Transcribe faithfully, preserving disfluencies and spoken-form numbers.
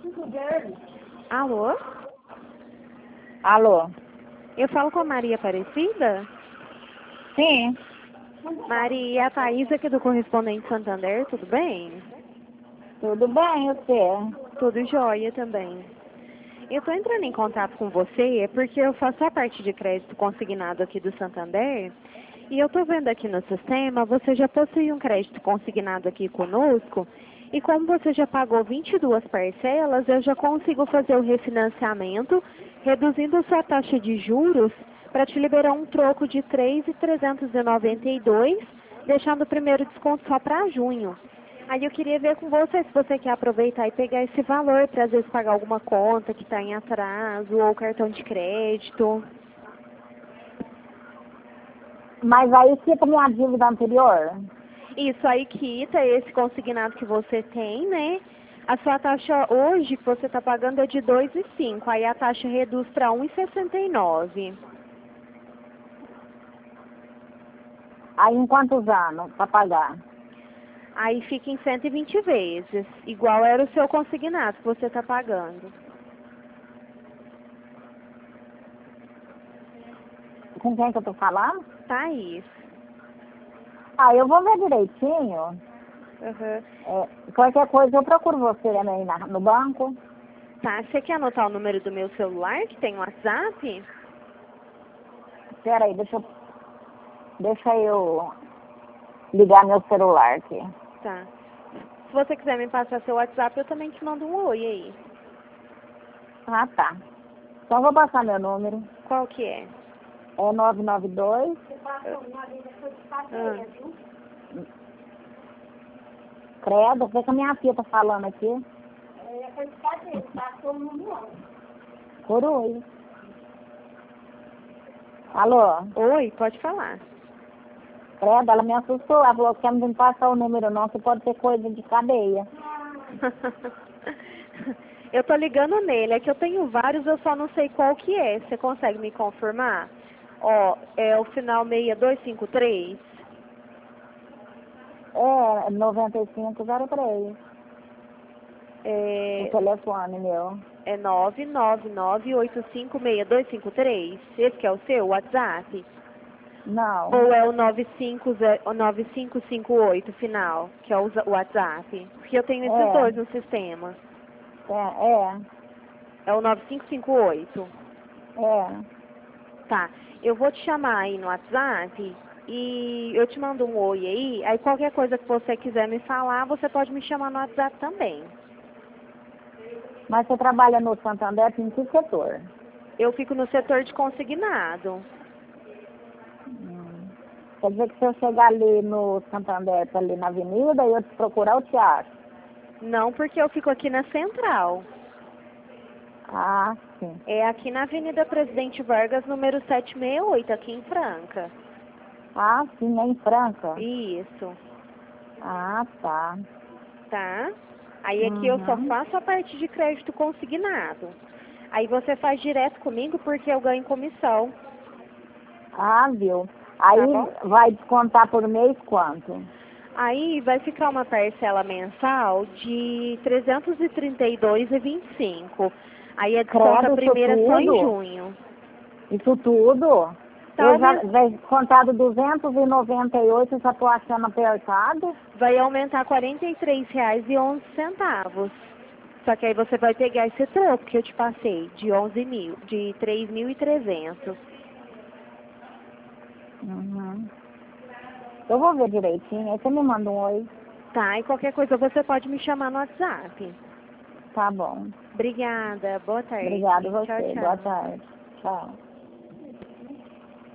Alô? Alô? Eu falo com a Maria Aparecida? Sim, Maria, a Thaís aqui do Correspondente Santander, tudo bem? tudo bem, você? Tudo jóia também. Eu estou entrando em contato com você é porque eu faço a parte de crédito consignado aqui do Santander e eu estou vendo aqui no sistema, você já possui um crédito consignado aqui conosco e como você já pagou vinte e duas parcelas, eu já consigo fazer o refinanciamento reduzindo a sua taxa de juros para te liberar um troco de três mil trezentos e noventa e dois, deixando o primeiro desconto só para junho. Aí eu queria ver com você se você quer aproveitar e pegar esse valor para às vezes pagar alguma conta que está em atraso ou cartão de crédito. Mas aí fica minha dívida anterior? Isso aí quita esse consignado que você tem, né? A sua taxa hoje que você está pagando é de dois vírgula cinco, aí a taxa reduz para um vírgula sessenta e nove. Aí em quantos anos para pagar? Aí fica em cento e vinte vezes, igual era o seu consignado que você está pagando. Com quem que eu tô falando? Thaís. Ah, eu vou ver direitinho. Uhum. É, qualquer coisa eu procuro você aí na, no banco. Tá, você quer anotar o número do meu celular que tem WhatsApp? Espera aí, deixa eu, deixa eu ligar meu celular aqui. Tá. Se você quiser me passar seu WhatsApp, eu também te mando um oi aí. Ah, tá. Então eu vou passar meu número. Qual que é? É nove nove dois. Ah, Credo, vê que a minha filha tá falando aqui. Coroi. Alô? oi, pode falar. Credo, ela me assustou. Ela falou que não me passar o número não, que pode ser coisa de cadeia. Eu tô ligando nele, é que eu tenho vários, eu só não sei qual que é. Você consegue me confirmar? Ó, é o final seis dois cinco três? É, noventa e cinco zero três. O É, telefone meu. é nove nove nove oito cinco seis dois cinco três? Esse que é o seu WhatsApp? Não. Ou é o nove cinco zero nove cinco cinco oito final, que é o za- WhatsApp? Porque eu tenho esses dois no É, sistema. é, É o nove cinco cinco oito. é, é. Tá. Eu vou te chamar aí no WhatsApp e eu te mando um oi aí. Aí qualquer coisa que você quiser me falar, você pode me chamar no WhatsApp também. Mas você trabalha no Santander em que setor? Eu fico no setor de consignado. Hum. Quer dizer que se eu chegar ali no Santander, tá ali na avenida, e eu te procurar, eu te acho. Não porque eu fico aqui na Central. Ah, sim. É aqui na Avenida Presidente Vargas, número setecentos e sessenta e oito, aqui em Franca. Ah, sim, é em Franca. Isso. Ah, tá. Tá? Aí aqui eu só Uhum. faço a parte de crédito consignado. Aí você faz direto comigo porque eu ganho comissão. Ah, viu. Aí Tá bom? vai descontar por mês quanto? Aí vai ficar uma parcela mensal de trezentos e trinta e dois reais e vinte e cinco. Aí a desconta Credo, isso primeira só em tudo? junho. Isso tudo? Tá Eu já aument... vai descontado duzentos e noventa e oito, eu já tô achando apertado. Vai aumentar quarenta e três reais e onze centavos. Só que aí você vai pegar esse troco que eu te passei, de onze mil, de três mil e trezentos. Uhum. Eu vou ver direitinho, aí você me manda um oi. Tá? E qualquer coisa você pode me chamar no WhatsApp. Tá bom. Obrigada. Boa tarde. Obrigada a Tchau, você. Boa tchau. tarde. Tchau.